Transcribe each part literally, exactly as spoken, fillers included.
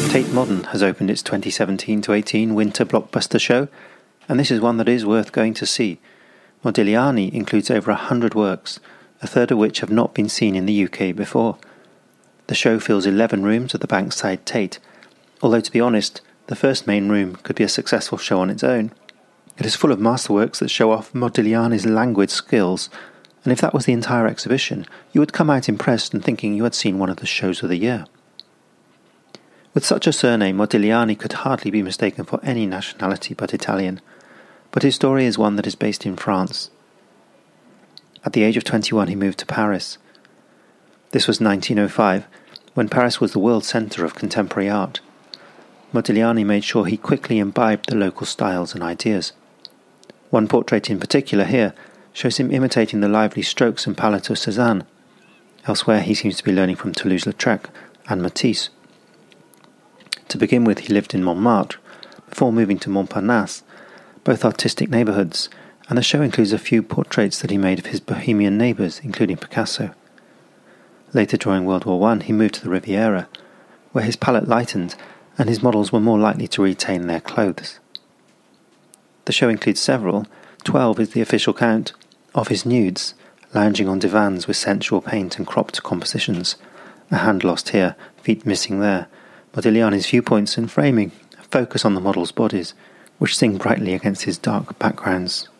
Tate Modern has opened its twenty seventeen to eighteen winter blockbuster show, and this is one that is worth going to see. Modigliani includes over a hundred works, a third of which have not been seen in the U K before. The show fills eleven rooms at the Bankside Tate, although to be honest, the first main room could be a successful show on its own. It is full of masterworks that show off Modigliani's languid skills, and if that was the entire exhibition, you would come out impressed and thinking you had seen one of the shows of the year. With such a surname, Modigliani could hardly be mistaken for any nationality but Italian, but his story is one that is based in France. At the age of twenty-one he moved to Paris. This was nineteen oh five, when Paris was the world centre of contemporary art. Modigliani made sure he quickly imbibed the local styles and ideas. One portrait in particular here shows him imitating the lively strokes and palette of Cézanne. Elsewhere he seems to be learning from Toulouse-Lautrec and Matisse. To begin with, he lived in Montmartre, before moving to Montparnasse, both artistic neighbourhoods, and the show includes a few portraits that he made of his bohemian neighbours, including Picasso. Later, during World War One, he moved to the Riviera, where his palette lightened and his models were more likely to retain their clothes. The show includes several, twelve is the official count, of his nudes, lounging on divans with sensual paint and cropped compositions, a hand lost here, feet missing there, Modigliani's viewpoints and framing focus on the models' bodies, which sing brightly against his dark backgrounds.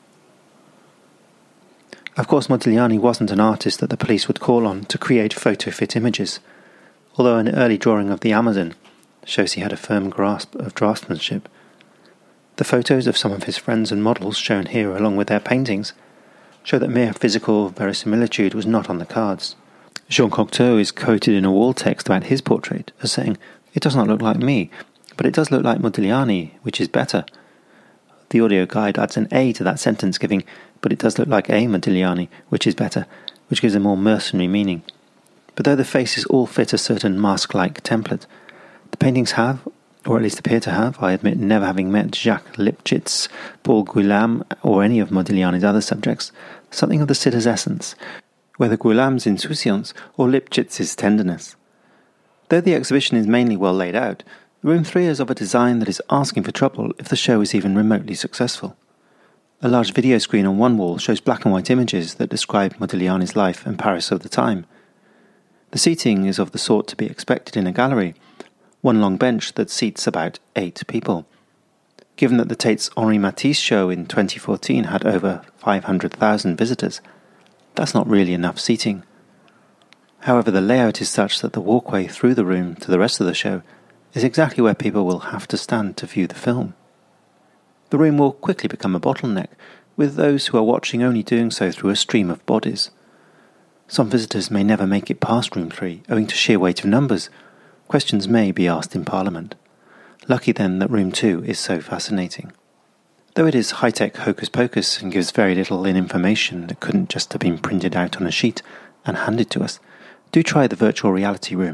Of course, Modigliani wasn't an artist that the police would call on to create photo-fit images, although an early drawing of the Amazon shows he had a firm grasp of draftsmanship. The photos of some of his friends and models shown here along with their paintings show that mere physical verisimilitude was not on the cards. Jean Cocteau is quoted in a wall text about his portrait as saying, "It does not look like me, but it does look like Modigliani, which is better." The audio guide adds an A to that sentence, giving, "But it does look like a Modigliani, which is better," which gives a more mercenary meaning. But though the faces all fit a certain mask-like template, the paintings have, or at least appear to have, I admit never having met Jacques Lipchitz, Paul Guillaume, or any of Modigliani's other subjects, something of the sitter's essence, whether Guillaume's insouciance or Lipchitz's tenderness. Though the exhibition is mainly well laid out, Room three is of a design that is asking for trouble if the show is even remotely successful. A large video screen on one wall shows black and white images that describe Modigliani's life and Paris of the time. The seating is of the sort to be expected in a gallery, one long bench that seats about eight people. Given that the Tate's Henri Matisse show in twenty fourteen had over five hundred thousand visitors, that's not really enough seating. However, the layout is such that the walkway through the room to the rest of the show is exactly where people will have to stand to view the film. The room will quickly become a bottleneck, with those who are watching only doing so through a stream of bodies. Some visitors may never make it past room three, owing to sheer weight of numbers. Questions may be asked in Parliament. Lucky then that room two is so fascinating. Though it is high-tech hocus-pocus and gives very little in information that couldn't just have been printed out on a sheet and handed to us, do try the virtual reality room.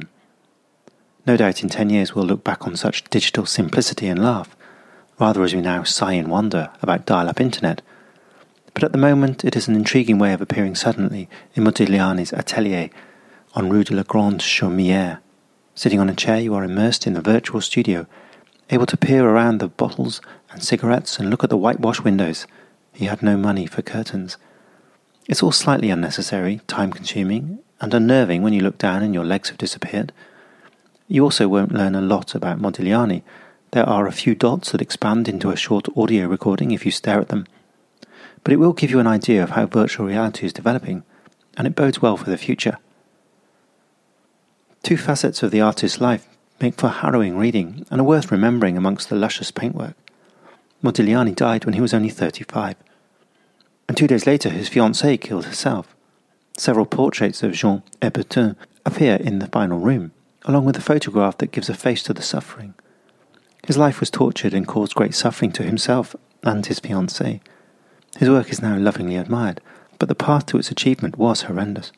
No doubt in ten years we'll look back on such digital simplicity and laugh, rather as we now sigh in wonder about dial-up internet. But at the moment it is an intriguing way of appearing suddenly in Modigliani's atelier on Rue de la Grande Chaumière. Sitting on a chair you are immersed in the virtual studio, able to peer around the bottles and cigarettes and look at the whitewash windows. He had no money for curtains. It's all slightly unnecessary, time-consuming, and unnerving when you look down and your legs have disappeared. You also won't learn a lot about Modigliani. There are a few dots that expand into a short audio recording if you stare at them. But it will give you an idea of how virtual reality is developing, and it bodes well for the future. Two facets of the artist's life make for harrowing reading and are worth remembering amongst the luscious paintwork. Modigliani died when he was only thirty-five, and two days later his fiancée killed herself. Several portraits of Jean Hébutin appear in the final room, along with a photograph that gives a face to the suffering. His life was tortured and caused great suffering to himself and his fiancée. His work is now lovingly admired, but the path to its achievement was horrendous.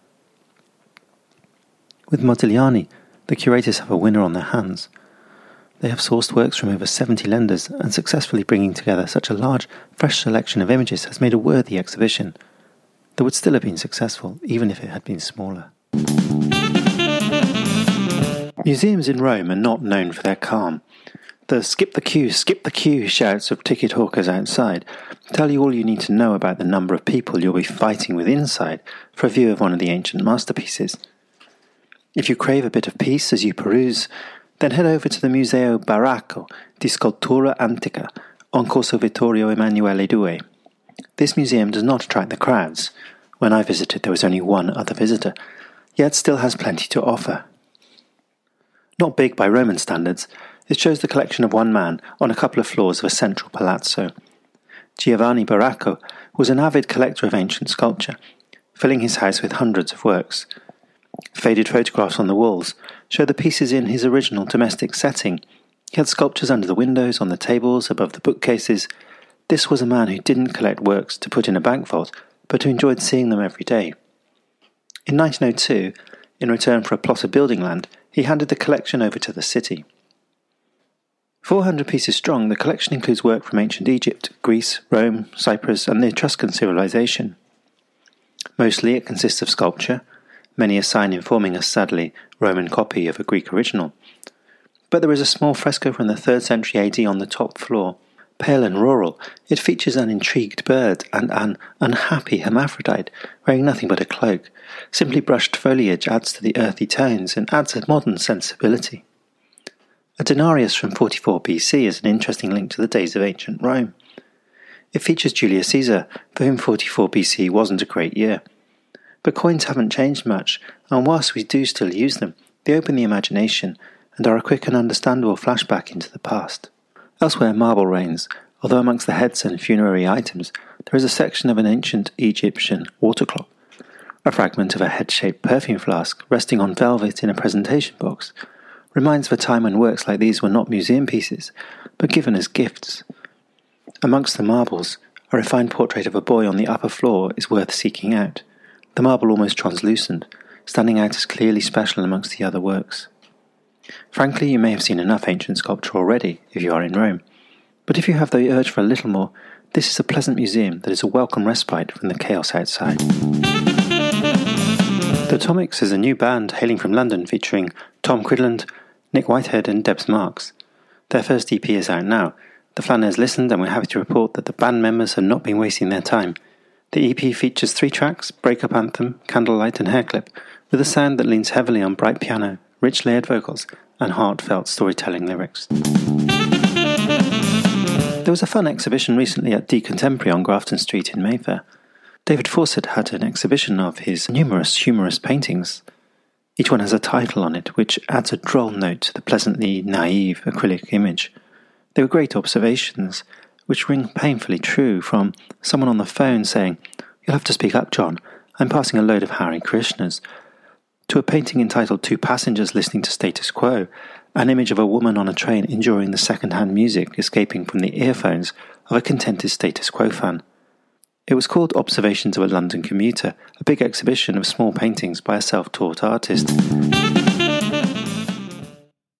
With Modigliani, the curators have a winner on their hands. They have sourced works from over seventy lenders, and successfully bringing together such a large, fresh selection of images has made a worthy exhibition that would still have been successful even if it had been smaller. Museums in Rome are not known for their calm. The skip the queue, skip the queue shouts of ticket hawkers outside tell you all you need to know about the number of people you'll be fighting with inside for a view of one of the ancient masterpieces. If you crave a bit of peace as you peruse, then head over to the Museo Baracco di Scultura Antica on Corso Vittorio Emanuele the Second. This museum does not attract the crowds. When I visited, there was only one other visitor, yet still has plenty to offer. Not big by Roman standards, it shows the collection of one man on a couple of floors of a central palazzo. Giovanni Baracco was an avid collector of ancient sculpture, filling his house with hundreds of works. Faded photographs on the walls show the pieces in his original domestic setting. He had sculptures under the windows, on the tables, above the bookcases. This was a man who didn't collect works to put in a bank vault, but who enjoyed seeing them every day. In nineteen oh two, in return for a plot of building land, he handed the collection over to the city. four hundred pieces strong, the collection includes work from ancient Egypt, Greece, Rome, Cyprus, and the Etruscan civilization. Mostly it consists of sculpture, many a sign informing a sadly Roman copy of a Greek original. But there is a small fresco from the third century A D on the top floor. Pale and rural, it features an intrigued bird and an unhappy hermaphrodite wearing nothing but a cloak. Simply brushed foliage adds to the earthy tones and adds a modern sensibility. A denarius from forty-four B C is an interesting link to the days of ancient Rome. It features Julius Caesar, for whom forty-four B C wasn't a great year. But coins haven't changed much, and whilst we do still use them, they open the imagination and are a quick and understandable flashback into the past. Elsewhere marble reigns, although amongst the heads and funerary items there is a section of an ancient Egyptian water clock, a fragment of a head-shaped perfume flask resting on velvet in a presentation box, reminds of a time when works like these were not museum pieces, but given as gifts. Amongst the marbles, a refined portrait of a boy on the upper floor is worth seeking out, the marble almost translucent, standing out as clearly special amongst the other works. Frankly, you may have seen enough ancient sculpture already if you are in Rome, but if you have the urge for a little more, this is a pleasant museum that is a welcome respite from the chaos outside. The Atomics is a new band hailing from London featuring Tom Cridland, Nick Whitehead and Debs Marks. Their first E P is out now. The Flaneurs listened and we're happy to report that the band members have not been wasting their time. The E P features three tracks, Breakup Anthem, Candlelight and Hairclip, with a sound that leans heavily on bright piano, rich layered vocals, and heartfelt storytelling lyrics. There was a fun exhibition recently at D Contemporary on Grafton Street in Mayfair. David Fawcett had an exhibition of his numerous humorous paintings. Each one has a title on it, which adds a droll note to the pleasantly naive acrylic image. They were great observations, which ring painfully true, from someone on the phone saying, "You'll have to speak up, John, I'm passing a load of Hare Krishnas," to a painting entitled Two Passengers Listening to Status Quo, an image of a woman on a train enjoying the second-hand music escaping from the earphones of a contented Status Quo fan. It was called Observations of a London Commuter, a big exhibition of small paintings by a self-taught artist.